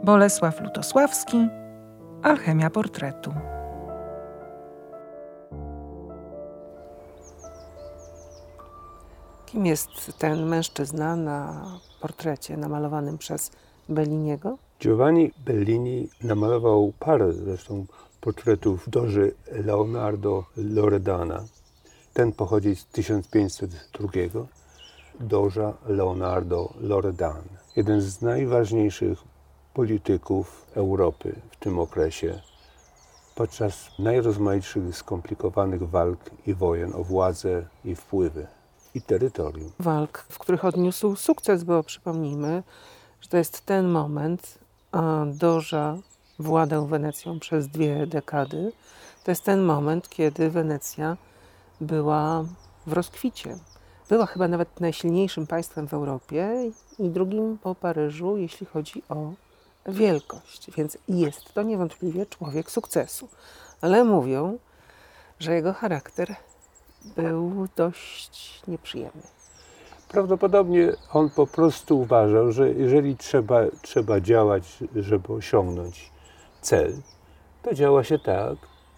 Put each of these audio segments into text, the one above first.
Bolesław Lutosławski, Alchemia portretu. Kim jest ten mężczyzna na portrecie namalowanym przez Belliniego? Giovanni Bellini namalował parę zresztą portretów Doży Leonardo Loredana. Ten pochodzi z 1502. Doża Leonardo Loredan. Jeden z najważniejszych polityków Europy w tym okresie. Podczas najrozmaitszych skomplikowanych walk i wojen o władzę i wpływy i terytorium. Walk, w których odniósł sukces, bo przypomnijmy, że to jest ten moment, a Doża władał Wenecją przez 2 dekady. To jest ten moment, kiedy Wenecja była w rozkwicie. Była chyba nawet najsilniejszym państwem w Europie i drugim po Paryżu, jeśli chodzi o wielkość. Więc jest to niewątpliwie człowiek sukcesu. Ale mówią, że jego charakter był dość nieprzyjemny. Prawdopodobnie on po prostu uważał, że jeżeli trzeba działać, żeby osiągnąć cel, to działa się tak,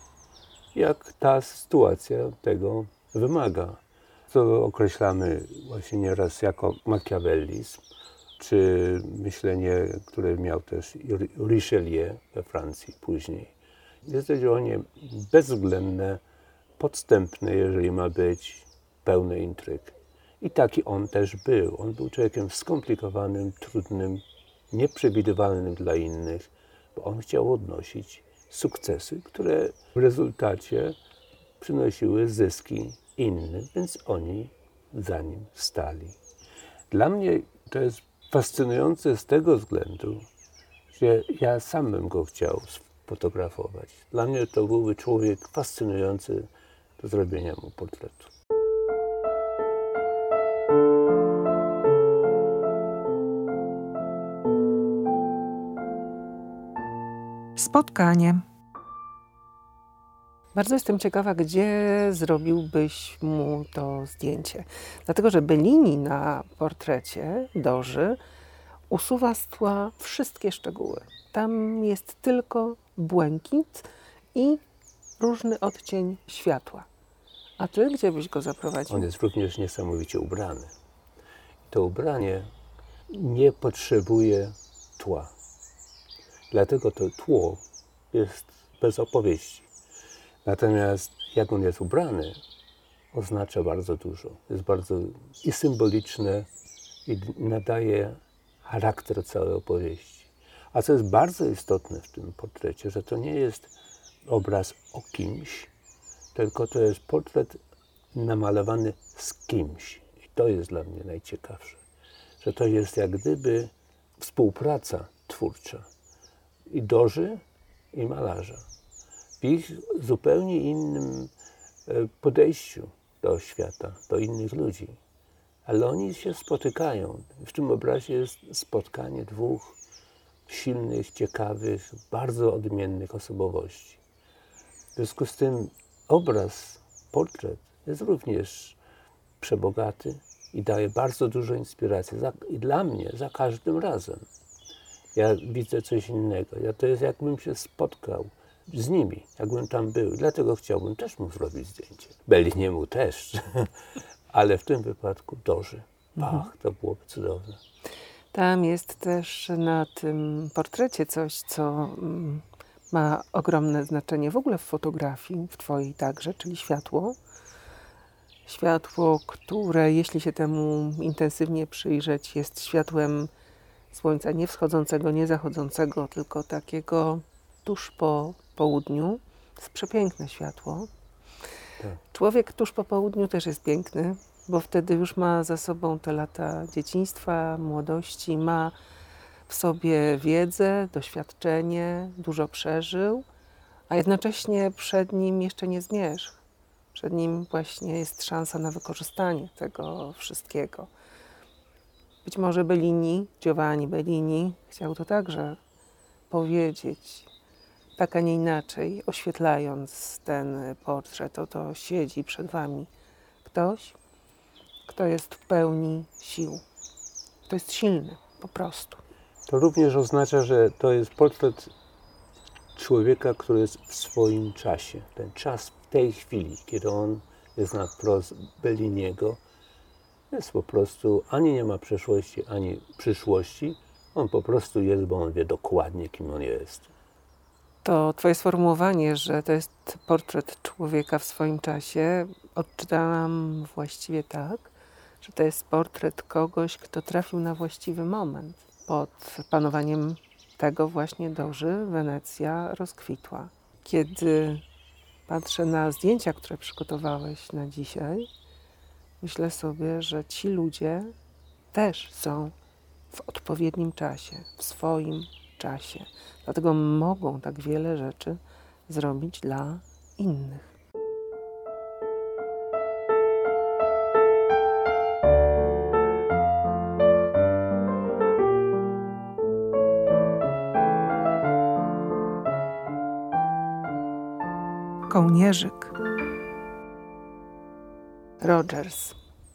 jak ta sytuacja tego wymaga. To określamy właśnie nieraz jako machiavellizm, czy myślenie, które miał też Richelieu we Francji później. Jest to działanie bezwzględne, podstępne, jeżeli ma być, pełne intryg. I taki on też był. On był człowiekiem skomplikowanym, trudnym, nieprzewidywalnym dla innych, bo on chciał odnosić sukcesy, które w rezultacie przynosiły zyski innym, więc oni za nim stali. Dla mnie to jest fascynujące z tego względu, że ja sam bym go chciał sfotografować. Dla mnie to byłby człowiek fascynujący do zrobienia mu portretu. Spotkanie. Bardzo jestem ciekawa, gdzie zrobiłbyś mu to zdjęcie. Dlatego, że Bellini na portrecie Doży usuwa z tła wszystkie szczegóły. Tam jest tylko błękit i różny odcień światła. A ty gdzie byś go zaprowadził? On jest również niesamowicie ubrany. To ubranie nie potrzebuje tła. Dlatego to tło jest bez opowieści. Natomiast jak on jest ubrany, oznacza bardzo dużo. Jest bardzo i symboliczne, i nadaje charakter całej opowieści. A co jest bardzo istotne w tym portrecie, że to nie jest obraz o kimś, tylko to jest portret namalowany z kimś. I to jest dla mnie najciekawsze. Że to jest jak gdyby współpraca twórcza i Doży, i malarza. W ich zupełnie innym podejściu do świata, do innych ludzi. Ale oni się spotykają. W tym obrazie jest spotkanie 2 silnych, ciekawych, bardzo odmiennych osobowości. W związku z tym obraz, portret jest również przebogaty i daje bardzo dużo inspiracji. I dla mnie za każdym razem ja widzę coś innego. To jest jakbym się spotkał z nimi, jakbym tam był. I dlatego chciałbym też mu zrobić zdjęcie. Belliniemu też, ale w tym wypadku Doży. Ach, to byłoby cudowne. Tam jest też na tym portrecie coś, co ma ogromne znaczenie w ogóle w fotografii, w twojej także, czyli światło. Światło, które, jeśli się temu intensywnie przyjrzeć, jest światłem słońca nie wschodzącego, nie zachodzącego, tylko takiego tuż po południu. To jest przepiękne światło. Tak. Człowiek tuż po południu też jest piękny, bo wtedy już ma za sobą te lata dzieciństwa, młodości, ma w sobie wiedzę, doświadczenie, dużo przeżył, a jednocześnie przed nim jeszcze nie zmierzch. Przed nim właśnie jest szansa na wykorzystanie tego wszystkiego. Być może Giovanni Bellini chciał to także powiedzieć, tak a nie inaczej, oświetlając ten portret. Oto siedzi przed wami ktoś, kto jest w pełni sił. To jest silny, po prostu. To również oznacza, że to jest portret człowieka, który jest w swoim czasie. Ten czas w tej chwili, kiedy on jest na wprost Belliniego, jest po prostu, ani nie ma przeszłości, ani przyszłości. On po prostu jest, bo on wie dokładnie, kim on jest. To twoje sformułowanie, że to jest portret człowieka w swoim czasie, odczytałam właściwie tak, że to jest portret kogoś, kto trafił na właściwy moment. Pod panowaniem tego właśnie Doży Wenecja rozkwitła. Kiedy patrzę na zdjęcia, które przygotowałeś na dzisiaj, myślę sobie, że ci ludzie też są w odpowiednim czasie, w swoim czasie. Dlatego mogą tak wiele rzeczy zrobić dla innych. Kołnierzyk. Rogers.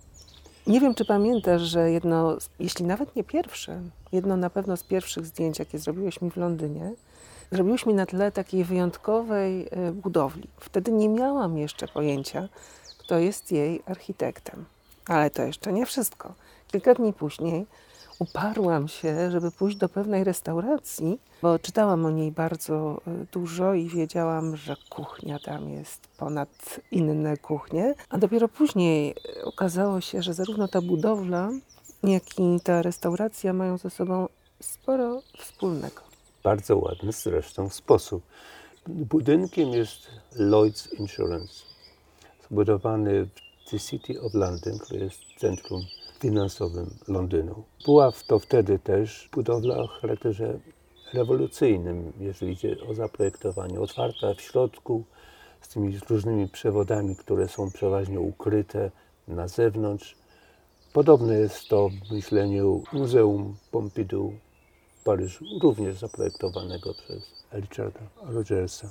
Nie wiem, czy pamiętasz, że jedno, jeśli nawet nie pierwsze, jedno na pewno z pierwszych zdjęć, jakie zrobiłeś mi w Londynie, zrobiłeś mi na tle takiej wyjątkowej budowli. Wtedy nie miałam jeszcze pojęcia, kto jest jej architektem. Ale to jeszcze nie wszystko. Kilka dni później uparłam się, żeby pójść do pewnej restauracji, bo czytałam o niej bardzo dużo i wiedziałam, że kuchnia tam jest ponad inne kuchnie. A dopiero później okazało się, że zarówno ta budowla, jak i ta restauracja mają ze sobą sporo wspólnego. Bardzo ładny zresztą sposób. Budynkiem jest Lloyd's Insurance, zbudowany w The City of London, który jest centrum finansowym Londynu. Była to wtedy też budowla o charakterze rewolucyjnym, jeżeli idzie o zaprojektowanie. Otwarta w środku, z tymi różnymi przewodami, które są przeważnie ukryte na zewnątrz. Podobne jest to w myśleniu Muzeum Pompidou w Paryżu, również zaprojektowanego przez Richarda Rogersa.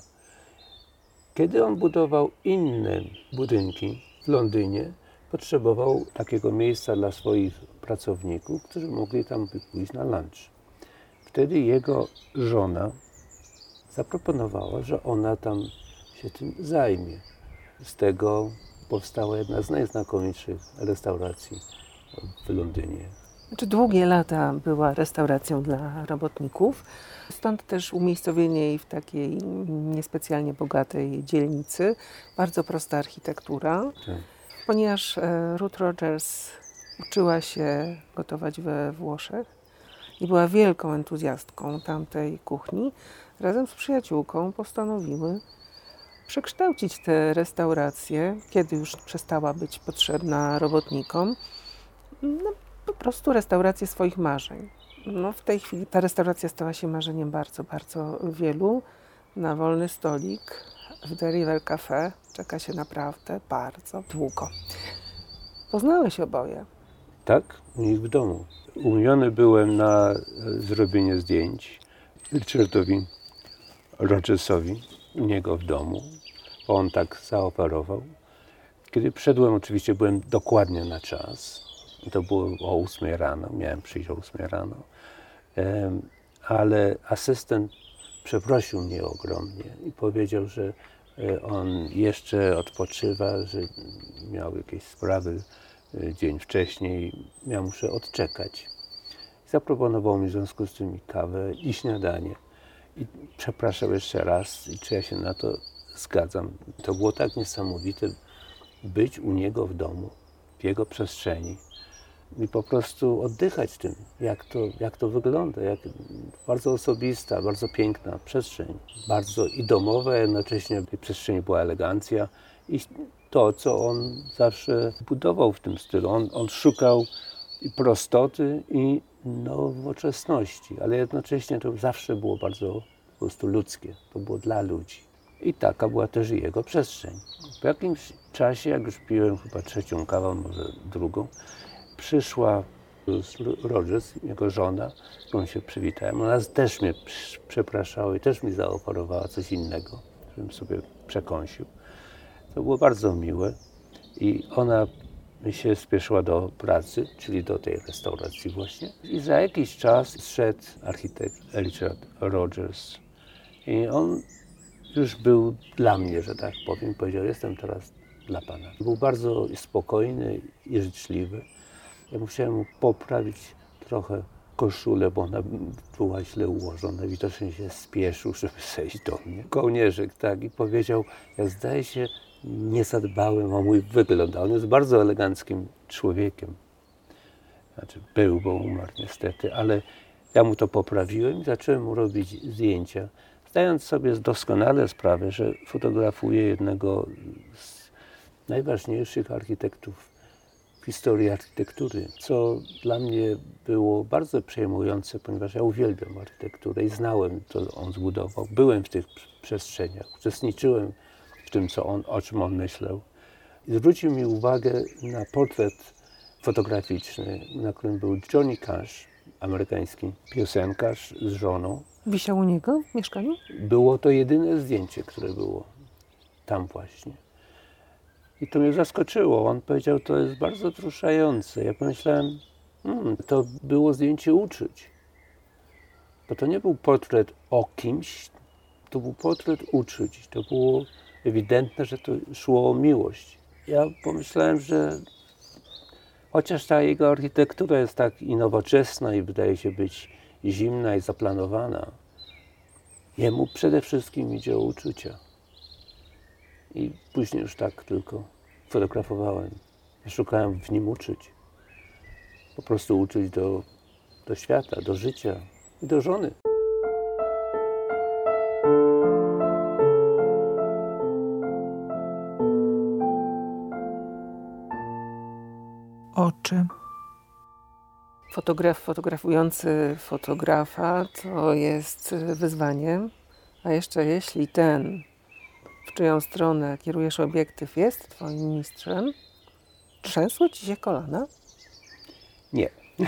Kiedy on budował inne budynki w Londynie, potrzebował takiego miejsca dla swoich pracowników, którzy mogli tam pójść na lunch. Wtedy jego żona zaproponowała, że ona tam się tym zajmie. Z tego powstała jedna z najznakomitszych restauracji w Londynie. Znaczy, długie lata była restauracją dla robotników, stąd też umiejscowienie jej w takiej niespecjalnie bogatej dzielnicy. Bardzo prosta architektura. Tak. Ponieważ Ruth Rogers uczyła się gotować we Włoszech i była wielką entuzjastką tamtej kuchni, razem z przyjaciółką postanowiły przekształcić tę restaurację, kiedy już przestała być potrzebna robotnikom, po prostu restaurację swoich marzeń. W tej chwili ta restauracja stała się marzeniem bardzo, bardzo wielu. Na wolny stolik w The River Cafe czeka się naprawdę bardzo długo. Poznałeś oboje. Tak, u nich w domu. Umówiony byłem na zrobienie zdjęć Richardowi Rogersowi u niego w domu. On tak zaoferował. Kiedy przyszedłem, oczywiście byłem dokładnie na czas. To było o 8 rano, miałem przyjść o 8 rano. Ale asystent przeprosił mnie ogromnie i powiedział, że on jeszcze odpoczywa, że miał jakieś sprawy dzień wcześniej, ja muszę odczekać. Zaproponował mi w związku z tym kawę i śniadanie. I przepraszam jeszcze raz, czy ja się na to zgadzam. To było tak niesamowite być u niego w domu, w jego przestrzeni i po prostu oddychać tym, jak to wygląda, jak bardzo osobista, bardzo piękna przestrzeń, bardzo i domowa, jednocześnie w tej przestrzeni była elegancja i to, co on zawsze budował w tym stylu. On szukał i prostoty i nowoczesności, ale jednocześnie to zawsze było bardzo po prostu ludzkie, to było dla ludzi. I taka była też i jego przestrzeń. Po jakimś czasie, jak już piłem chyba trzecią kawę, może drugą, przyszła Rogers, jego żona, z którą się przywitałem. Ona też mnie przepraszała i też mi zaoferowała coś innego, żebym sobie przekąsił. To było bardzo miłe i ona się spieszyła do pracy, czyli do tej restauracji właśnie. I za jakiś czas zszedł architekt Richard Rogers. I on już był dla mnie, że tak powiem, powiedział, jestem teraz dla pana. Był bardzo spokojny i życzliwy. Ja musiałem mu poprawić trochę koszulę, bo ona była źle ułożona. Widocznie się spieszył, żeby zejść do mnie. Kołnierzyk, tak, i powiedział, ja zdaje się, nie zadbałem o mój wygląd. On jest bardzo eleganckim człowiekiem. Znaczy był, bo umarł niestety, ale ja mu to poprawiłem i zacząłem mu robić zdjęcia, zdając sobie doskonale sprawę, że fotografuję jednego z najważniejszych architektów w historii architektury, co dla mnie było bardzo przejmujące, ponieważ ja uwielbiam architekturę i znałem to, co on zbudował. Byłem w tych przestrzeniach, uczestniczyłem w tym, o czym on myślał. I zwrócił mi uwagę na portret fotograficzny, na którym był Johnny Cash, amerykański piosenkarz z żoną. Wisiał u niego w mieszkaniu? Było to jedyne zdjęcie, które było tam właśnie. I to mnie zaskoczyło. On powiedział, to jest bardzo wzruszające. Ja pomyślałem, to było zdjęcie uczuć. Bo to nie był portret o kimś, to był portret uczuć. To było ewidentne, że to szło o miłość. Ja pomyślałem, że chociaż ta jego architektura jest tak i nowoczesna i wydaje się być zimna i zaplanowana, jemu przede wszystkim idzie o uczucia. I później już tak tylko fotografowałem. Szukałem w nim uczuć. Po prostu uczuć do świata, do życia i do żony. Oczy. Fotograf fotografujący fotografa to jest wyzwanie, a jeszcze jeśli ten, w czyją stronę kierujesz obiektyw, jest twoim mistrzem, trzęsły ci się kolana? Nie.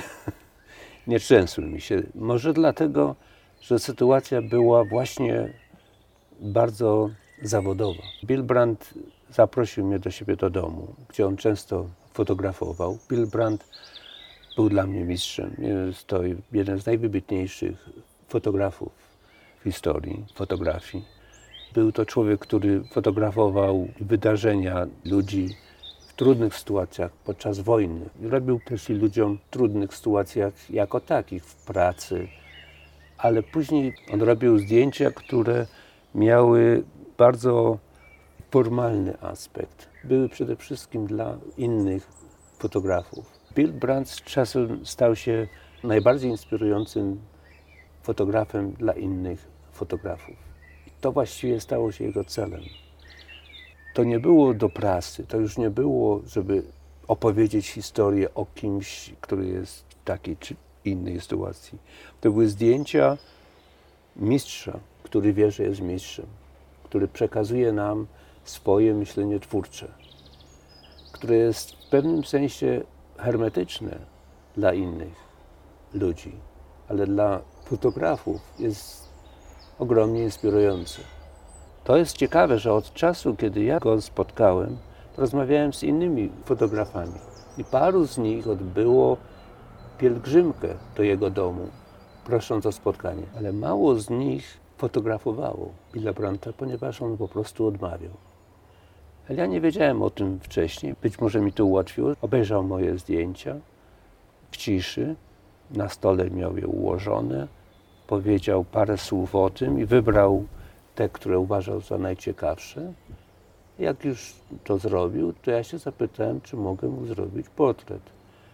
Nie trzęsły mi się. Może dlatego, że sytuacja była właśnie bardzo zawodowa. Bill Brandt zaprosił mnie do siebie do domu, gdzie on często fotografował. Bill Brandt był dla mnie mistrzem. Jest to jeden z najwybitniejszych fotografów w historii fotografii. Był to człowiek, który fotografował wydarzenia ludzi w trudnych sytuacjach podczas wojny. Robił też i ludziom w trudnych sytuacjach jako takich, w pracy. Ale później on robił zdjęcia, które miały bardzo formalny aspekt. Były przede wszystkim dla innych fotografów. Bill Brandt z czasem stał się najbardziej inspirującym fotografem dla innych fotografów. I to właściwie stało się jego celem. To nie było do prasy, to już nie było, żeby opowiedzieć historię o kimś, który jest w takiej czy innej sytuacji. To były zdjęcia mistrza, który wie, że jest mistrzem, który przekazuje nam swoje myślenie twórcze, które jest w pewnym sensie hermetyczne dla innych ludzi, ale dla fotografów jest ogromnie inspirujące. To jest ciekawe, że od czasu, kiedy ja go spotkałem, rozmawiałem z innymi fotografami i paru z nich odbyło pielgrzymkę do jego domu, prosząc o spotkanie, ale mało z nich fotografowało Billa Brandta, ponieważ on po prostu odmawiał. Ale ja nie wiedziałem o tym wcześniej, być może mi to ułatwiło. Obejrzał moje zdjęcia w ciszy, na stole miał je ułożone, powiedział parę słów o tym i wybrał te, które uważał za najciekawsze. Jak już to zrobił, to ja się zapytałem, czy mogę mu zrobić portret.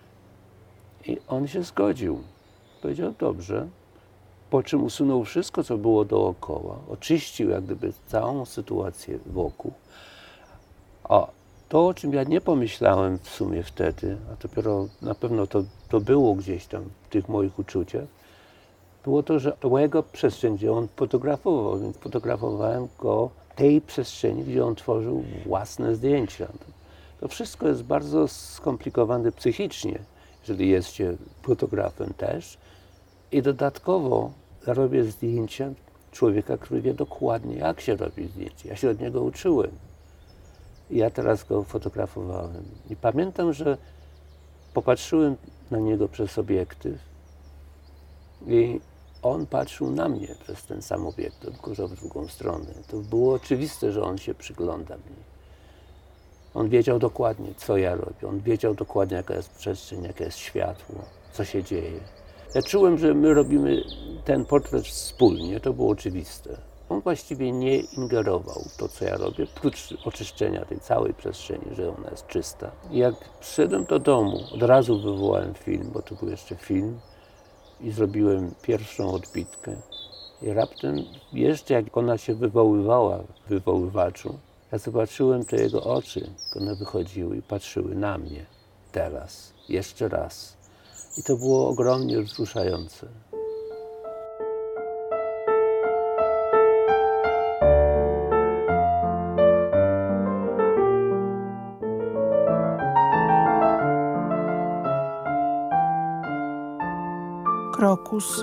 I on się zgodził. Powiedział, dobrze. Po czym usunął wszystko, co było dookoła. Oczyścił jak gdyby całą sytuację wokół. A to, o czym ja nie pomyślałem w sumie wtedy, a dopiero na pewno to było gdzieś tam w tych moich uczuciach, było to, że to była jego przestrzeń, gdzie on fotografował, więc fotografowałem go w tej przestrzeni, gdzie on tworzył własne zdjęcia. To wszystko jest bardzo skomplikowane psychicznie, jeżeli jest się fotografem też. I dodatkowo robię zdjęcia człowieka, który wie dokładnie, jak się robi zdjęcie. Ja się od niego uczyłem. Ja teraz go fotografowałem i pamiętam, że popatrzyłem na niego przez obiektyw i on patrzył na mnie przez ten sam obiektyw, tylko że w drugą stronę. To było oczywiste, że on się przygląda mi. On wiedział dokładnie, co ja robię. On wiedział dokładnie, jaka jest przestrzeń, jakie jest światło, co się dzieje. Ja czułem, że my robimy ten portret wspólnie, to było oczywiste. On właściwie nie ingerował w to, co ja robię, prócz oczyszczenia tej całej przestrzeni, że ona jest czysta. I jak przyszedłem do domu, od razu wywołałem film, bo to był jeszcze film, i zrobiłem pierwszą odbitkę. I raptem, jeszcze jak ona się wywoływała w wywoływaczu, ja zobaczyłem te jego oczy, jak one wychodziły i patrzyły na mnie. Teraz, jeszcze raz. I to było ogromnie wzruszające. Krokus.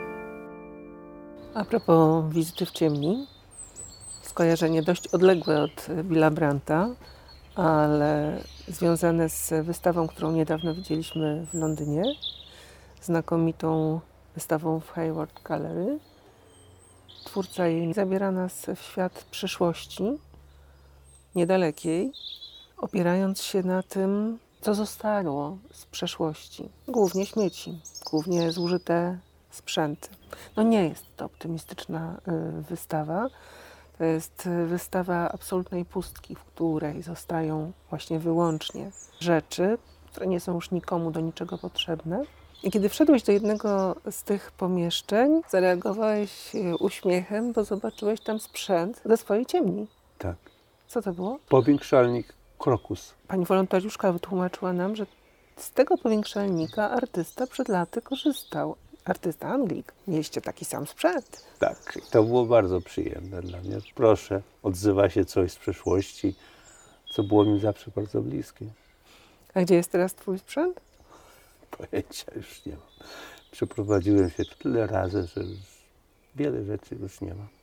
A propos wizyty w ciemni, skojarzenie dość odległe od Billa Branta, ale związane z wystawą, którą niedawno widzieliśmy w Londynie, znakomitą wystawą w Hayward Gallery. Twórca jej zabiera nas w świat przyszłości, niedalekiej, opierając się na tym, co zostało z przeszłości. Głównie śmieci, głównie zużyte sprzęty. No nie jest to optymistyczna wystawa. To jest wystawa absolutnej pustki, w której zostają właśnie wyłącznie rzeczy, które nie są już nikomu do niczego potrzebne. I kiedy wszedłeś do jednego z tych pomieszczeń, zareagowałeś uśmiechem, bo zobaczyłeś tam sprzęt ze swojej ciemni. Tak. Co to było? Powiększalnik Krokus. Pani wolontariuszka wytłumaczyła nam, że z tego powiększalnika artysta przed laty korzystał. Artysta Anglik. Mieliście taki sam sprzęt. Tak, to było bardzo przyjemne dla mnie. Proszę, odzywa się coś z przeszłości, co było mi zawsze bardzo bliskie. A gdzie jest teraz twój sprzęt? Pojęcia już nie mam. Przeprowadziłem się tyle razy, że już wiele rzeczy już nie ma.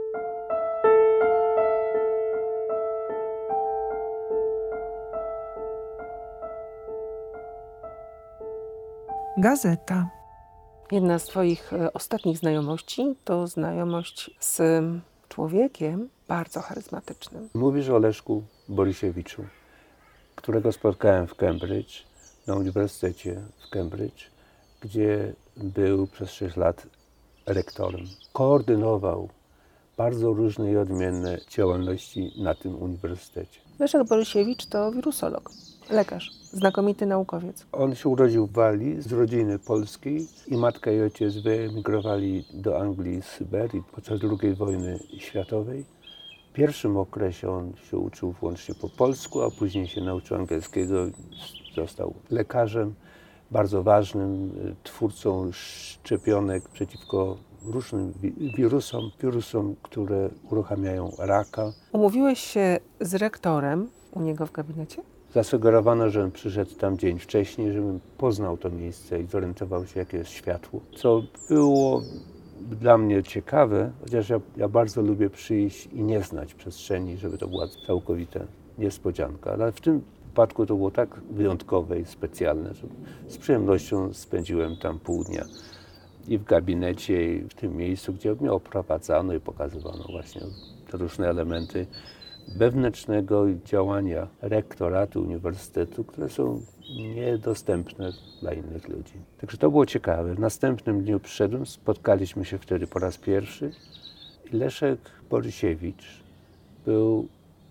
Gazeta. Jedna z twoich ostatnich znajomości to znajomość z człowiekiem bardzo charyzmatycznym. Mówisz o Leszku Borysiewiczu, którego spotkałem w Cambridge, na Uniwersytecie w Cambridge, gdzie był przez 6 lat rektorem. Koordynował bardzo różne i odmienne działalności na tym uniwersytecie. Leszek Borysiewicz to wirusolog, lekarz, znakomity naukowiec. On się urodził w Walii z rodziny polskiej i matka i ojciec wyemigrowali do Anglii z Syberii podczas II wojny światowej. W pierwszym okresie on się uczył wyłącznie po polsku, a później się nauczył angielskiego. Został lekarzem, bardzo ważnym twórcą szczepionek przeciwko różnym wirusom, które uruchamiają raka. Umówiłeś się z rektorem u niego w gabinecie? Zasugerowano, żebym przyszedł tam dzień wcześniej, żebym poznał to miejsce i zorientował się, jakie jest światło. Co było dla mnie ciekawe, chociaż ja bardzo lubię przyjść i nie znać przestrzeni, żeby to była całkowita niespodzianka. Ale w tym wypadku to było tak wyjątkowe i specjalne, że z przyjemnością spędziłem tam pół dnia. I w gabinecie, i w tym miejscu, gdzie mnie oprowadzano i pokazywano właśnie te różne elementy wewnętrznego działania rektoratu uniwersytetu, które są niedostępne dla innych ludzi. Także to było ciekawe. W następnym dniu przyszedłem, spotkaliśmy się wtedy po raz pierwszy i Leszek Borysiewicz był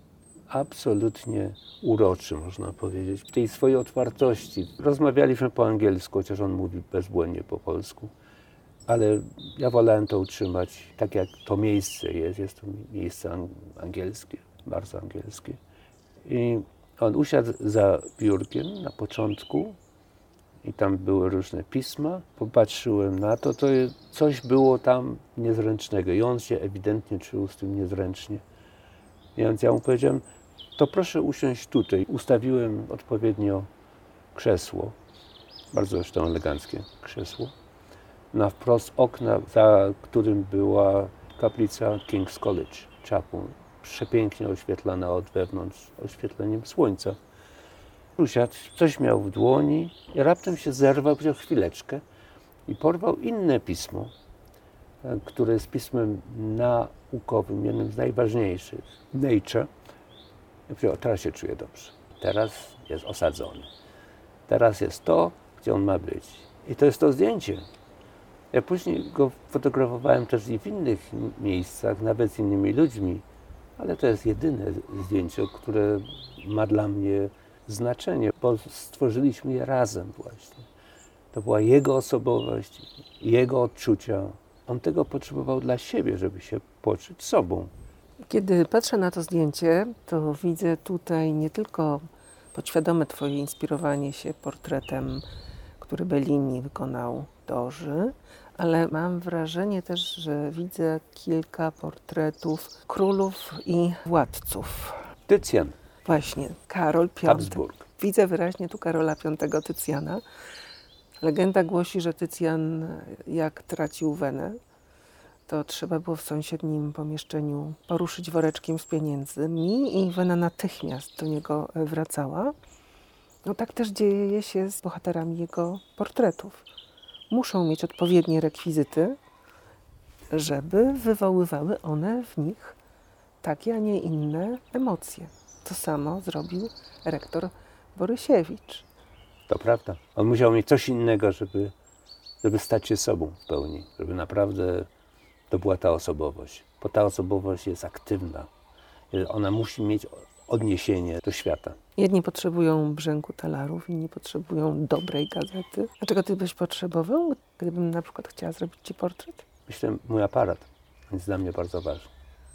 absolutnie uroczy, można powiedzieć, w tej swojej otwartości. Rozmawialiśmy po angielsku, chociaż on mówi bezbłędnie po polsku, ale ja wolałem to utrzymać tak, jak to miejsce jest. Jest to miejsce angielskie, bardzo angielskie. I on usiadł za biurkiem na początku i tam były różne pisma. Popatrzyłem na to, to coś było tam niezręcznego i on się ewidentnie czuł z tym niezręcznie. Więc ja mu powiedziałem, to proszę usiąść tutaj. Ustawiłem odpowiednio krzesło, bardzo zresztą eleganckie krzesło, na wprost okna, za którym była kaplica King's College Chapel. przepięknie oświetlona od wewnątrz oświetleniem słońca. Usiadł, coś miał w dłoni i raptem się zerwał, powiedział chwileczkę i porwał inne pismo, które jest pismem naukowym, jednym z najważniejszych, Nature. I powiedział, teraz się czuje dobrze, teraz jest osadzony, teraz jest to, gdzie on ma być. I to jest to zdjęcie. Ja później go fotografowałem też i w innych miejscach, nawet z innymi ludźmi, ale to jest jedyne zdjęcie, które ma dla mnie znaczenie, bo stworzyliśmy je razem właśnie. To była jego osobowość, jego odczucia. On tego potrzebował dla siebie, żeby się poczuć sobą. Kiedy patrzę na to zdjęcie, to widzę tutaj nie tylko podświadome Twoje inspirowanie się portretem, który Bellini wykonał Doży, ale mam wrażenie też, że widzę kilka portretów królów i władców. Tycjan, Właśnie, Karol V. Habsburg. Widzę wyraźnie tu Karola V Tycjana. Legenda głosi, że Tycjan jak tracił wenę, to trzeba było w sąsiednim pomieszczeniu poruszyć woreczkiem z pieniędzmi i wena natychmiast do niego wracała. No tak też dzieje się z bohaterami jego portretów. Muszą mieć odpowiednie rekwizyty, żeby wywoływały one w nich takie, a nie inne emocje. To samo zrobił rektor Borysiewicz. To prawda. On musiał mieć coś innego, żeby stać się sobą w pełni. Żeby naprawdę to była ta osobowość. Bo ta osobowość jest aktywna. Ona musi mieć odniesienie do świata. Jedni potrzebują brzęku talarów, inni potrzebują dobrej gazety. A czego ty byś potrzebował, gdybym na przykład chciała zrobić ci portret? Myślę, mój aparat jest dla mnie bardzo ważny.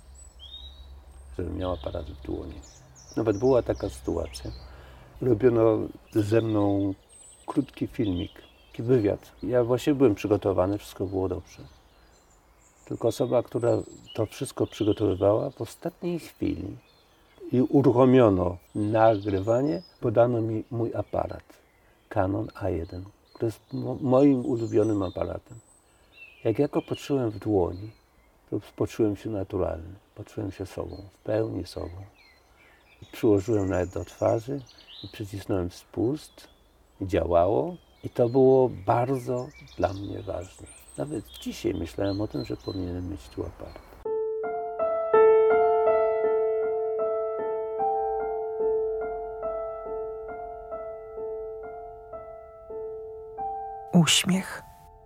Żebym miał aparat w dłoni. Nawet była taka sytuacja. Robiono ze mną krótki filmik, taki wywiad. Ja właśnie byłem przygotowany, wszystko było dobrze. Tylko osoba, która to wszystko przygotowywała, w ostatniej chwili i uruchomiono nagrywanie, podano mi mój aparat Canon A1, który jest moim ulubionym aparatem. Jak ja go poczułem w dłoni, to poczułem się naturalny, poczułem się sobą, w pełni sobą. Przyłożyłem nawet do twarzy i przycisnąłem spust i działało. I to było bardzo dla mnie ważne. Nawet dzisiaj myślałem o tym, że powinienem mieć tu aparat. Uśmiech.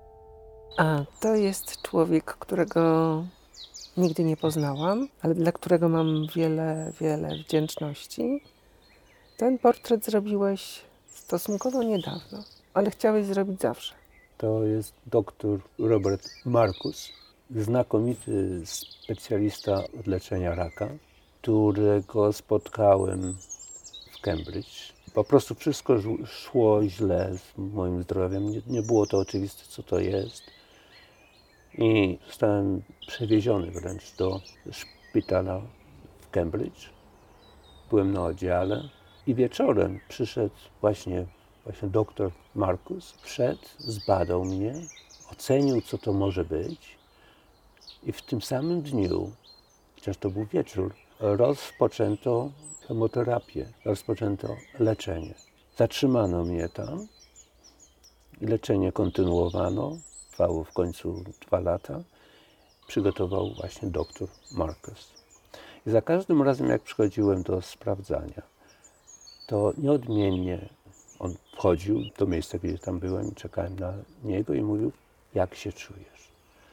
A to jest człowiek, którego nigdy nie poznałam, ale dla którego mam wiele wdzięczności. Ten portret zrobiłeś stosunkowo niedawno, ale chciałeś zrobić zawsze. To jest dr Robert Marcus, znakomity specjalista od leczenia raka, którego spotkałem w Cambridge. Po prostu wszystko szło źle z moim zdrowiem. Nie było to oczywiste, co to jest. I zostałem przewieziony wręcz do szpitala w Cambridge. Byłem na oddziale i wieczorem przyszedł właśnie doktor Marcus. Wszedł, zbadał mnie, ocenił, co to może być. I w tym samym dniu, chociaż to był wieczór, rozpoczęto chemoterapię, rozpoczęto leczenie. Zatrzymano mnie tam i leczenie kontynuowano. Trwało w końcu 2 lata. Przygotował właśnie doktor Marcus. I za każdym razem, jak przychodziłem do sprawdzania, to nieodmiennie on wchodził do miejsca, gdzie tam byłem i czekałem na niego i mówił, jak się czujesz?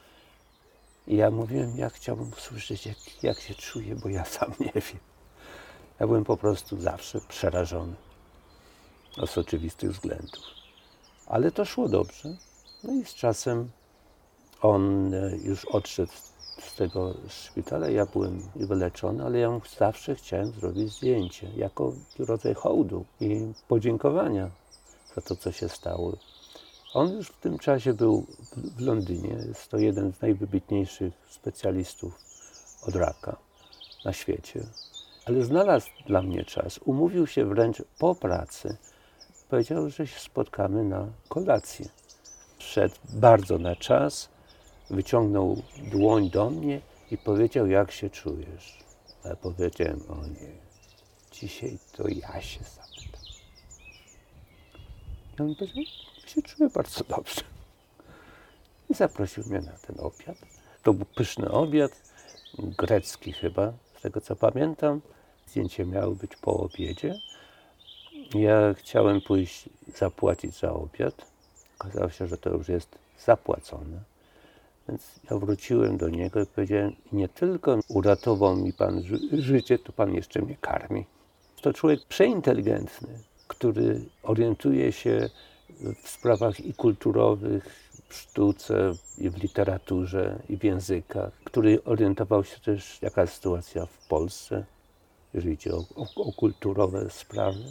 I ja mówiłem, ja chciałbym usłyszeć, jak się czuję, bo ja sam nie wiem. Ja byłem po prostu zawsze przerażony z oczywistych względów. Ale to szło dobrze. No i z czasem on już odszedł z tego szpitala, ja byłem wyleczony, ale ja mu zawsze chciałem zrobić zdjęcie, jako rodzaj hołdu i podziękowania za to, co się stało. On już w tym czasie był w Londynie, jest to jeden z najwybitniejszych specjalistów od raka na świecie, ale znalazł dla mnie czas, umówił się wręcz po pracy, powiedział, że się spotkamy na kolację. Wszedł bardzo na czas, wyciągnął dłoń do mnie i powiedział, jak się czujesz. Ale powiedziałem, o nie, dzisiaj to ja się zapytam. I on powiedział, ja się czuję bardzo dobrze. I zaprosił mnie na ten obiad. To był pyszny obiad, grecki chyba, z tego co pamiętam. Zdjęcie miało być po obiedzie. Ja chciałem pójść zapłacić za obiad. Okazało się, że to już jest zapłacone. Więc ja wróciłem do niego i powiedziałem, nie tylko uratował mi pan życie, to pan jeszcze mnie karmi. To człowiek przeinteligentny, który orientuje się w sprawach i kulturowych, w sztuce, i w literaturze, i w językach, który orientował się też, jaka jest sytuacja w Polsce, jeżeli idzie o kulturowe sprawy.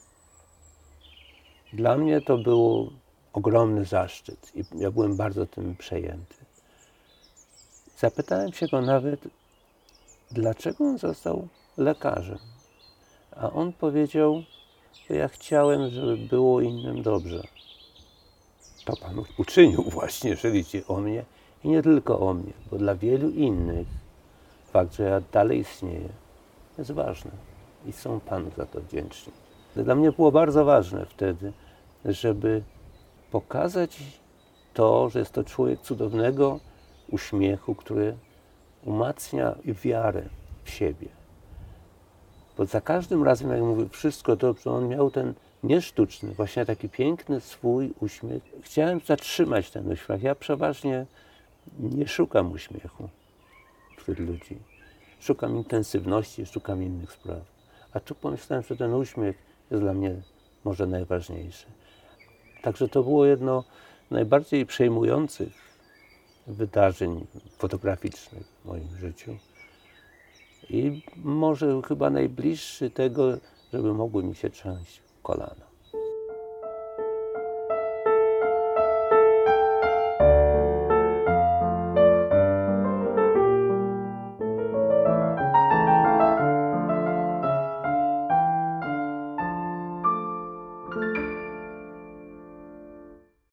Dla mnie to był ogromny zaszczyt i ja byłem bardzo tym przejęty. Zapytałem się go nawet, dlaczego on został lekarzem. A on powiedział, że ja chciałem, żeby było innym dobrze. To Pan uczynił właśnie, jeżeli idzie o mnie i nie tylko o mnie, bo dla wielu innych fakt, że ja dalej istnieję, jest ważny i są Panu za to wdzięczni. Dla mnie było bardzo ważne wtedy, żeby pokazać to, że jest to człowiek cudownego uśmiechu, który umacnia wiarę w siebie. Bo za każdym razem, jak mówię, wszystko dobrze, on miał ten niesztuczny, właśnie taki piękny swój uśmiech. Chciałem zatrzymać ten uśmiech. Ja przeważnie nie szukam uśmiechu wśród ludzi. Szukam intensywności, szukam innych spraw. A tu pomyślałem, że ten uśmiech jest dla mnie może najważniejszy. Także to było jedno z najbardziej przejmujących wydarzeń fotograficznych w moim życiu. I może chyba najbliższy tego, żeby mogły mi się trzęść kolana.